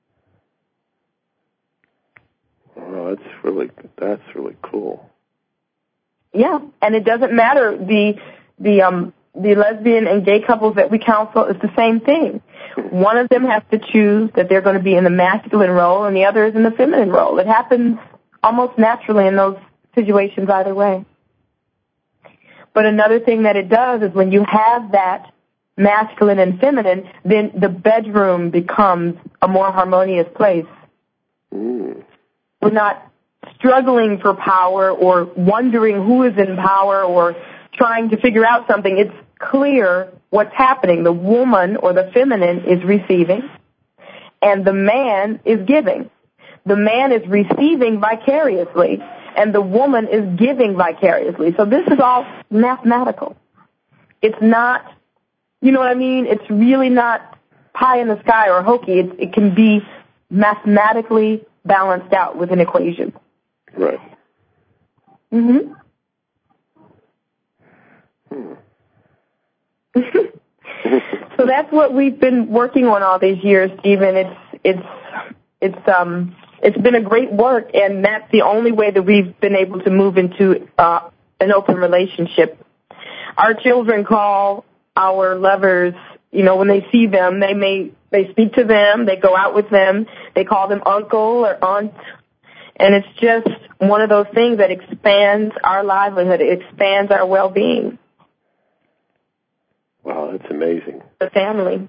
Well, that's really that's really cool. Yeah, and it doesn't matter the the um the lesbian and gay couples that we counsel. It's the same thing. One of them has to choose that they're going to be in the masculine role, and the other is in the feminine role. It happens almost naturally in those situations either way. But another thing that it does is when you have that masculine and feminine, then the bedroom becomes a more harmonious place. Mm. We're not struggling for power or wondering who is in power or trying to figure out something. It's clear what's happening. The woman or the feminine is receiving, and the man is giving. The man is receiving vicariously, and the woman is giving vicariously. So this is all mathematical. It's not, you know what I mean? It's really not pie in the sky or hokey. It, it can be mathematically balanced out with an equation. Right. Mm-hmm. Hmm. So that's what we've been working on all these years, Stephen. It's it's it's um it's been a great work, and that's the only way that we've been able to move into uh, an open relationship. Our children call our lovers, you know, when they see them, they may they speak to them, they go out with them, they call them uncle or aunt, and it's just one of those things that expands our livelihood, it expands our well-being. Wow, that's amazing. The family.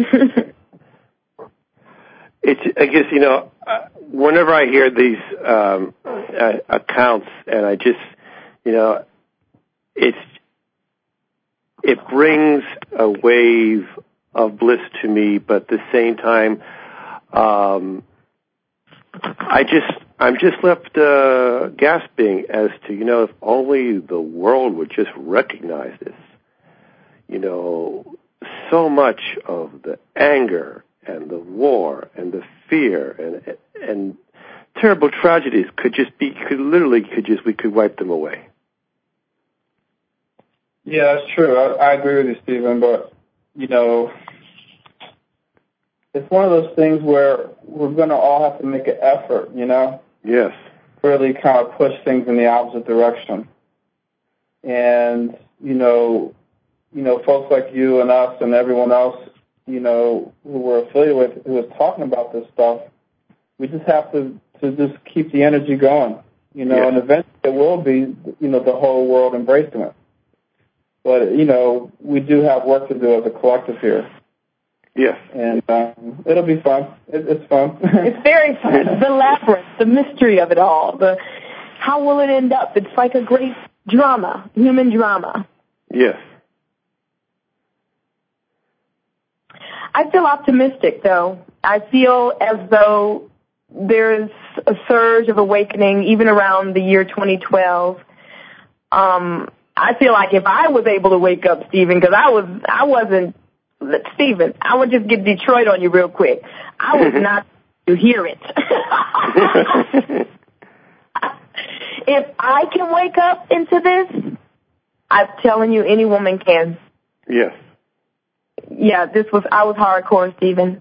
It's, I guess, you know, whenever I hear these um, uh, accounts, and I just, you know, it's, it brings a wave of bliss to me, but at the same time, um, I just, I'm just left uh, gasping as to, you know, if only the world would just recognize this. You know, so much of the anger and the war and the fear and and terrible tragedies could just be, could literally, could just, we could wipe them away. Yeah, that's true. I, I agree with you, Stephen, but, you know, it's one of those things where we're going to all have to make an effort, you know? Yes. Really kind of push things in the opposite direction. And, you know, you know, folks like you and us and everyone else, you know, who we're affiliated with, who is talking about this stuff, we just have to, to just keep the energy going, you know, Yeah. and eventually it will be, you know, the whole world embracing it. But, you know, we do have work to do as a collective here. Yes. And um, it'll be fun. It, it's fun. It's very fun. The labyrinth, the mystery of it all. The how will it end up? It's like a great drama, human drama. Yes. I feel optimistic, though. I feel as though there's a surge of awakening even around the year twenty twelve. Um, I feel like if I was able to wake up, Stephen, because I was, I wasn't, Stephen, I would just get Detroit on you real quick. I was not to hear it. If I can wake up into this, I'm telling you, any woman can. Yes. Yeah, this was, I was hardcore, Stephen.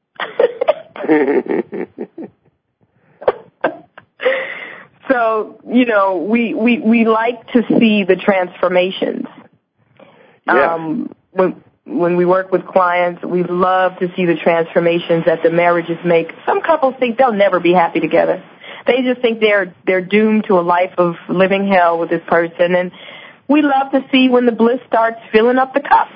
So, you know, we, we, we like to see the transformations. Yeah. Um, when, when we work with clients, we love to see the transformations that the marriages make. Some couples think they'll never be happy together. They just think they're, they're doomed to a life of living hell with this person. And we love to see when the bliss starts filling up the cup.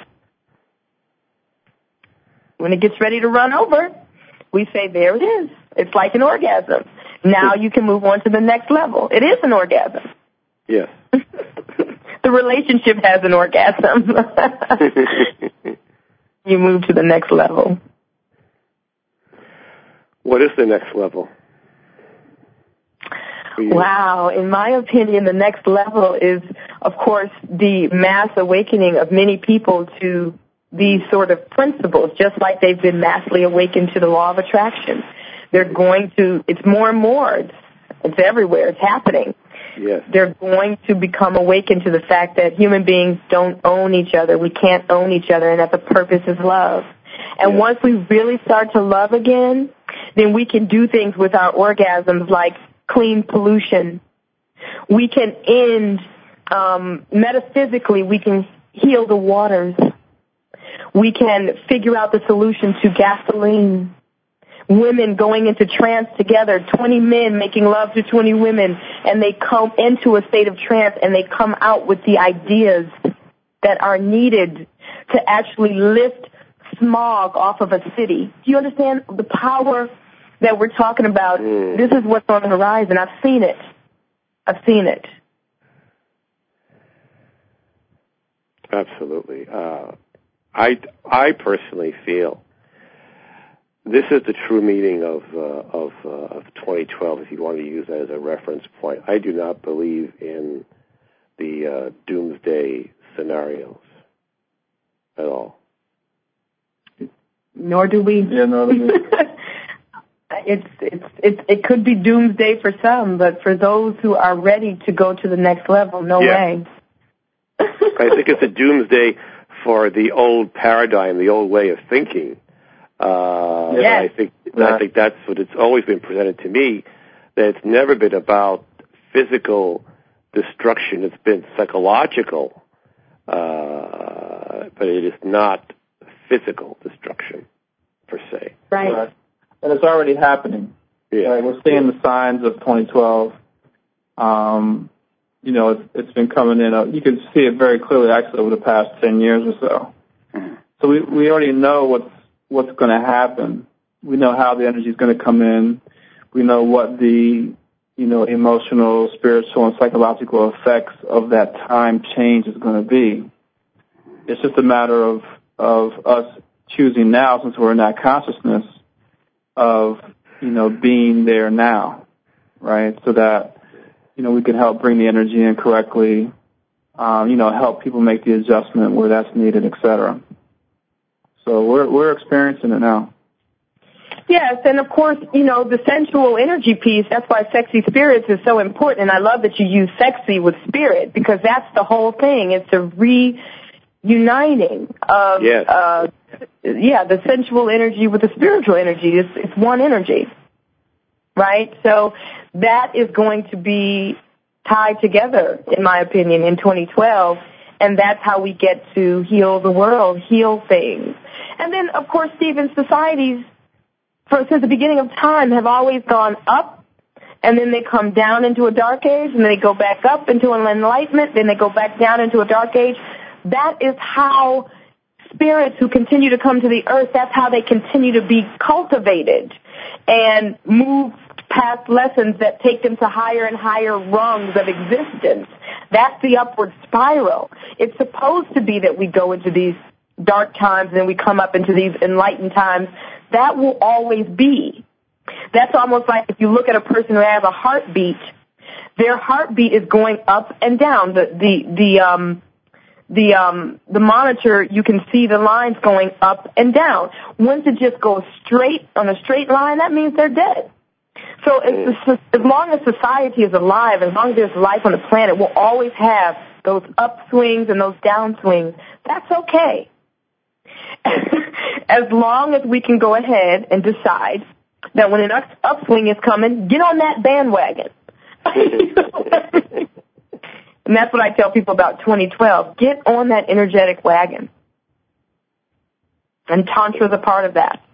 When it gets ready to run over, we say, there it is. It's like an orgasm. Now you can move on to the next level. It is an orgasm. Yes. The relationship has an orgasm. You move to the next level. What is the next level? Wow. In my opinion, the next level is, of course, the mass awakening of many people to these sort of principles, just like they've been massively awakened to the law of attraction. They're going to, it's more and more, it's, it's everywhere, it's happening. Yes. They're going to become awakened to the fact that human beings don't own each other. We can't own each other, and that the purpose is love. And yes. Once we really start to love again, then we can do things with our orgasms like clean pollution. We can end, um, metaphysically, we can heal the waters. We can figure out the solution to gasoline. Women going into trance together, twenty men making love to twenty women, and they come into a state of trance and they come out with the ideas that are needed to actually lift smog off of a city. Do you understand the power that we're talking about? Mm. This is what's on the horizon. I've seen it. I've seen it. Absolutely. Uh, I, I personally feel this is the true meaning of uh, of, uh, of twenty twelve, if you want to use that as a reference point. I do not believe in the uh, doomsday scenarios at all. Nor do we. Yeah, nor do we. It's, it's, it's, it could be doomsday for some, but for those who are ready to go to the next level, no yeah. way. I think it's a doomsday for the old paradigm, the old way of thinking. Uh, yes. I think I think that's what it's always been presented to me, that it's never been about physical destruction. It's been psychological, uh, but it is not physical destruction per se. Right. Right. And it's already happening. Yeah. Right? We're seeing the signs of twenty twelve. Um, you know, it's, it's been coming in. Uh, you can see it very clearly, actually, over the past ten years or so. So we, we already know what's, what's going to happen. We know how the energy is going to come in. We know what the, you know, emotional, spiritual, and psychological effects of that time change is going to be. It's just a matter of, of us choosing now, since we're in that consciousness of, you know, being there now, right? So that, you know, we can help bring the energy in correctly, um, you know, help people make the adjustment where that's needed, et cetera. So we're, we're experiencing it now. Yes, and of course, you know, the sensual energy piece, that's why Sexy Spirits is so important, and I love that you use sexy with spirit, because that's the whole thing. It's a reuniting of, yes. uh, yeah, the sensual energy with the spiritual energy. It's, it's one energy, right? So that is going to be tied together, in my opinion, in twenty twelve, and that's how we get to heal the world, heal things. And then, of course, Stephen, societies, for, since the beginning of time, have always gone up, and then they come down into a dark age, and then they go back up into an enlightenment, then they go back down into a dark age. That is how spirits who continue to come to the earth, that's how they continue to be cultivated and move past lessons that take them to higher and higher rungs of existence. That's the upward spiral. It's supposed to be that we go into these dark times and then we come up into these enlightened times. That will always be. That's almost like if you look at a person who has a heartbeat, their heartbeat is going up and down. The the the um the um the monitor, you can see the lines going up and down. Once it just goes straight on a straight line, that means they're dead. So as, as long as society is alive, as long as there's life on the planet, we'll always have those upswings and those downswings. That's okay. As long as we can go ahead and decide that when an upswing is coming, get on that bandwagon. And that's what I tell people about twenty twelve. Get on that energetic wagon. And Tantra is a part of that.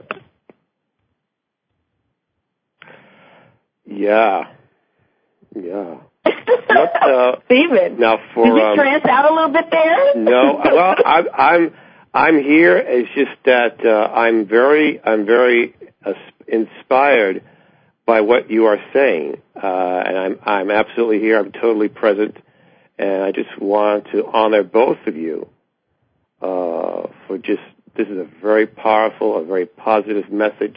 Yeah. Yeah. What, uh, Steven, now for, did you um, trance out a little bit there? No. Well, I, I'm I'm here. It's just that uh, I'm very I'm very uh, inspired by what you are saying, uh, and I'm I'm absolutely here. I'm totally present, and I just want to honor both of you uh, for just this is a very powerful, a very positive message,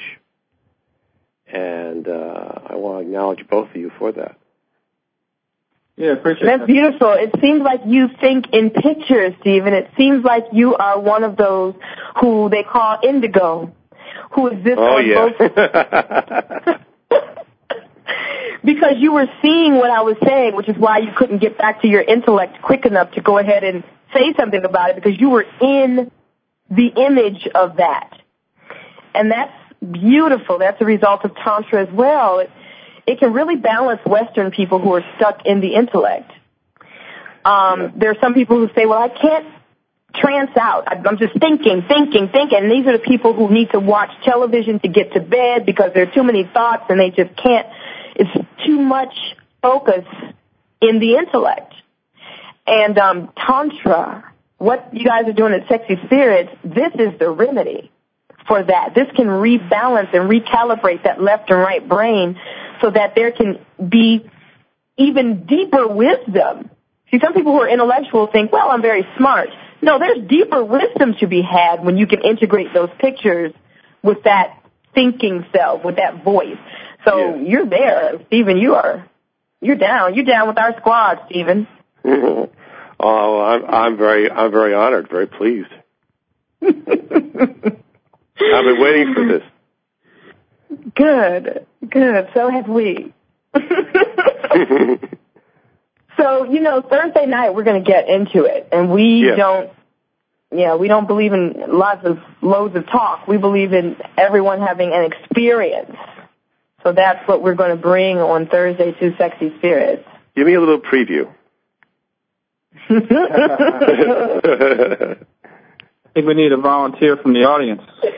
and uh, I want to acknowledge both of you for that. Yeah, appreciate That's that. beautiful. It seems like you think in pictures, Stephen. It seems like you are one of those who they call indigo, who exist oh, on yeah. both. Because you were seeing what I was saying, which is why you couldn't get back to your intellect quick enough to go ahead and say something about it, because you were in the image of that. And that's beautiful. That's a result of Tantra as well. It, it can really balance Western people who are stuck in the intellect. Um, yeah. There are some people who say, well, I can't trance out. I'm just thinking, thinking, thinking. And these are the people who need to watch television to get to bed because there are too many thoughts and they just can't. It's too much focus in the intellect. And um, Tantra, what you guys are doing at Sexy Spirits, this is the remedy for that. This can rebalance and recalibrate that left and right brain so that there can be even deeper wisdom. See, some people who are intellectual think, well, I'm very smart. No, there's deeper wisdom to be had when you can integrate those pictures with that thinking self, with that voice. So yeah. You're there, Stephen. You are, you're down. You're down with our squad, Stephen. Oh, I'm, I'm very, I'm very honored, very pleased. I've been waiting for this. Good, good. So have we. So, you know, Thursday night we're going to get into it, and we yeah. don't, yeah, we don't believe in lots of loads of talk. We believe in everyone having an experience. So that's what we're going to bring on Thursday to Sexy Spirits. Give me a little preview. I think we need a volunteer from the audience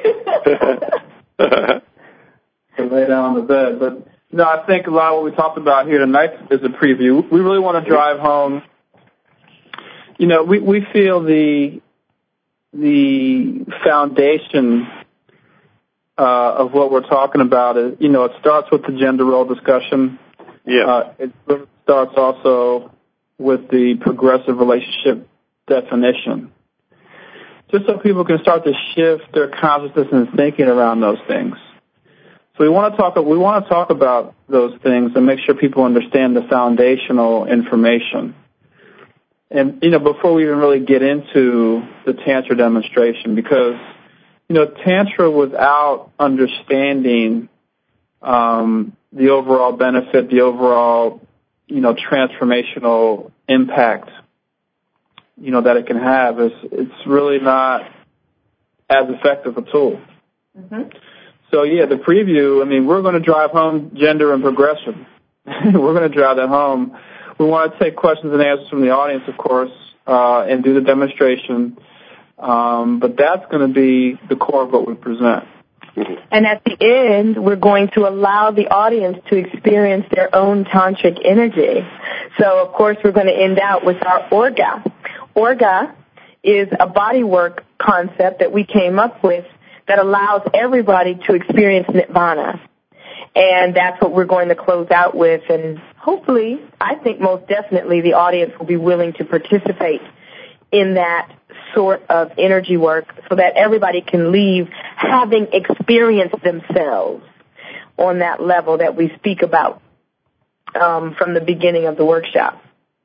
to lay down on the bed. But no, I think a lot of what we talked about here tonight is a preview. We really want to drive home. You know, we we feel the the foundation uh, of what we're talking about is, you know, it starts with the gender role discussion. Yeah. Uh, it starts also with the progressive relationship definition, just so people can start to shift their consciousness and thinking around those things. So we want to talk. We want to talk about those things and make sure people understand the foundational information. And you know, before we even really get into the Tantra demonstration, because you know, Tantra without understanding um, the overall benefit, the overall you know transformational impact, you know that it can have, is it's really not as effective a tool. Mm-hmm. So, yeah, the preview, I mean, we're going to drive home gender and progression. We're going to drive that home. We want to take questions and answers from the audience, of course, uh, and do the demonstration. Um, but that's going to be the core of what we present. And at the end, we're going to allow the audience to experience their own tantric energy. So, of course, we're going to end out with our Orga. Orga is a bodywork concept that we came up with that allows everybody to experience Nibbana. And that's what we're going to close out with. And hopefully, I think most definitely the audience will be willing to participate in that sort of energy work so that everybody can leave having experienced themselves on that level that we speak about um, from the beginning of the workshop.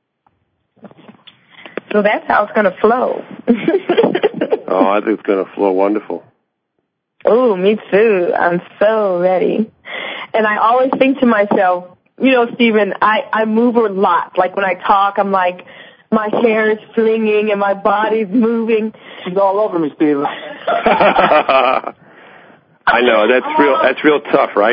So that's how it's going to flow. Oh, I think it's going to flow wonderful. Oh, me too. I'm so ready. And I always think to myself, you know, Stephen, I, I move a lot. Like when I talk, I'm like, my hair is flinging and my body's moving. She's all over me, Stephen. I know, that's real, that's real tough, right?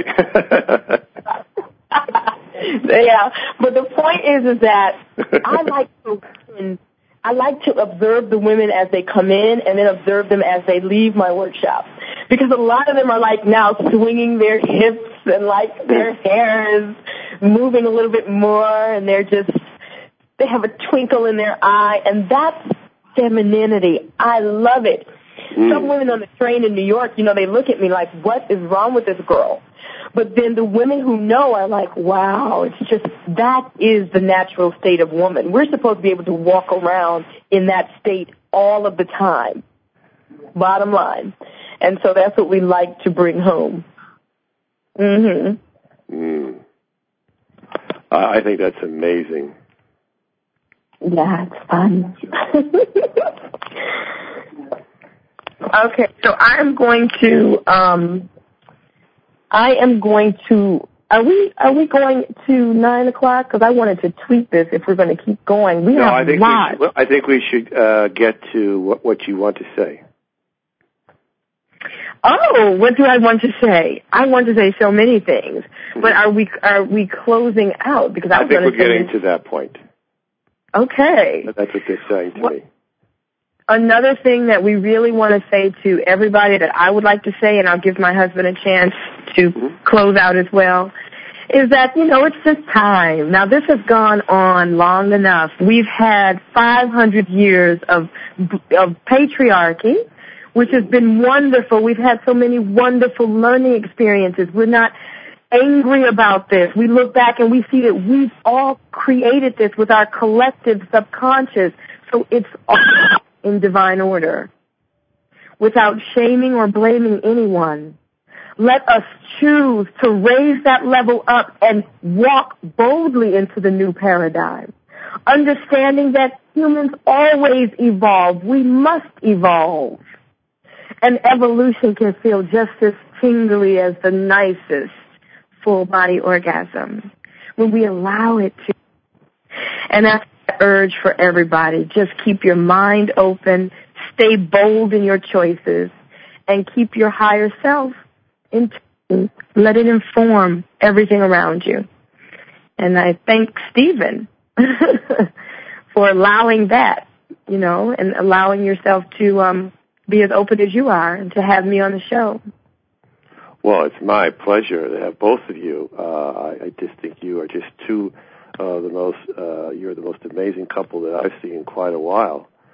Yeah, but the point is, is that I like to, I like to observe the women as they come in and then observe them as they leave my workshop. Because a lot of them are like now swinging their hips and like their hair is moving a little bit more and they're just, they have a twinkle in their eye, and that's femininity. I love it. Mm. Some women on the train in New York, you know, they look at me like, what is wrong with this girl? But then the women who know are like, wow, it's just, that is the natural state of woman. We're supposed to be able to walk around in that state all of the time, bottom line. And so that's what we like to bring home. Mm-hmm. Mm. I think that's amazing. Yeah, it's fun. Okay, so I am going to, um, I am going to, are we, are we going to nine o'clock? Because I wanted to tweet this if we're going to keep going. We no, have I think lots. we should, I think we should uh, get to what, what you want to say. Oh, what do I want to say? I want to say so many things. Mm-hmm. But are we, are we closing out? Because I, I was think we're say getting to that point. Okay. That's what they're saying to well, me. Another thing that we really want to say to everybody that I would like to say, and I'll give my husband a chance to mm-hmm. close out as well, is that, you know, it's just time. Now, this has gone on long enough. We've had five hundred years of of patriarchy, which has been wonderful. We've had so many wonderful learning experiences. We're not angry about this. We look back and we see that we've all created this with our collective subconscious. So it's all in divine order, without shaming or blaming anyone. Let us choose to raise that level up and walk boldly into the new paradigm, understanding that humans always evolve. We must evolve. And evolution can feel just as tingly as the nicest full body orgasm when we allow it to. And that's the urge for everybody. Just keep your mind open, stay bold in your choices, and keep your higher self in tune. Let it inform everything around you. And I thank Stephen for allowing that, you know, and allowing yourself to um, be as open as you are and to have me on the show. Well, it's my pleasure to have both of you. Uh, I, I just think you are just two, uh, the most, uh, you're the most amazing couple that I've seen in quite a while.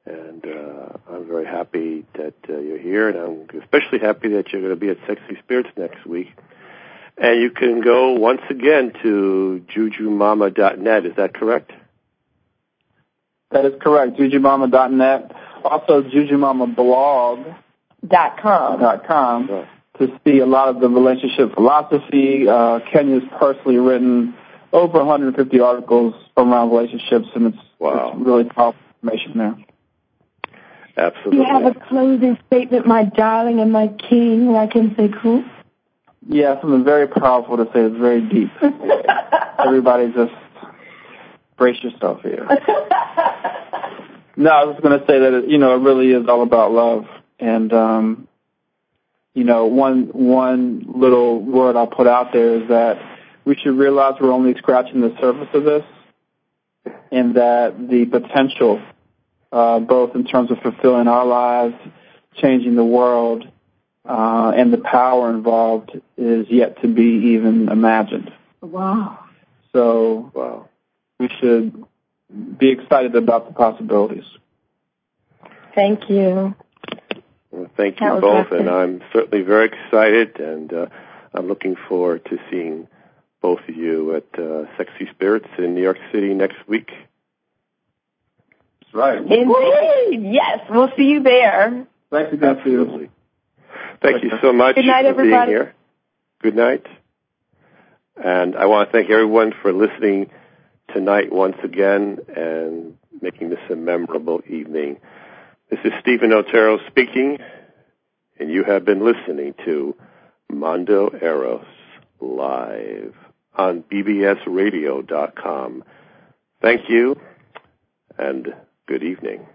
And uh, I'm very happy that uh, you're here, and I'm especially happy that you're going to be at Sexy Spirits next week. And you can go once again to juju mama dot net. Is that correct? That is correct, juju mama dot net. Also, juju mama blog Dot com. Dot com Right. to see a lot of the relationship philosophy. Uh, Kenya's personally written over one hundred fifty articles around relationships, and it's, Wow. it's really powerful information there. Absolutely. Do you have a closing statement, my darling and my king, like in Sekou? Yeah, something very powerful to say. It's very deep. Everybody just brace yourself here. No, I was going to say that, it, you know, it really is all about love. And, um, you know, one one little word I'll put out there is that we should realize we're only scratching the surface of this, and that the potential, uh, both in terms of fulfilling our lives, changing the world, uh, and the power involved is yet to be even imagined. Wow. So Wow. we should be excited about the possibilities. Thank you. Well, thank That you was both, lovely. and I'm certainly very excited, and uh, I'm looking forward to seeing both of you at uh, Sexy Spirits in New York City next week. That's right. Indeed. Yes, we'll see you there. Thanks again, Steve. Absolutely. Thank you so much Good night, for everybody. being here. Good night. And I want to thank everyone for listening tonight once again and making this a memorable evening. This is Stephen Otero speaking, and you have been listening to Mondo Eros live on B B S radio dot com. Thank you, and good evening.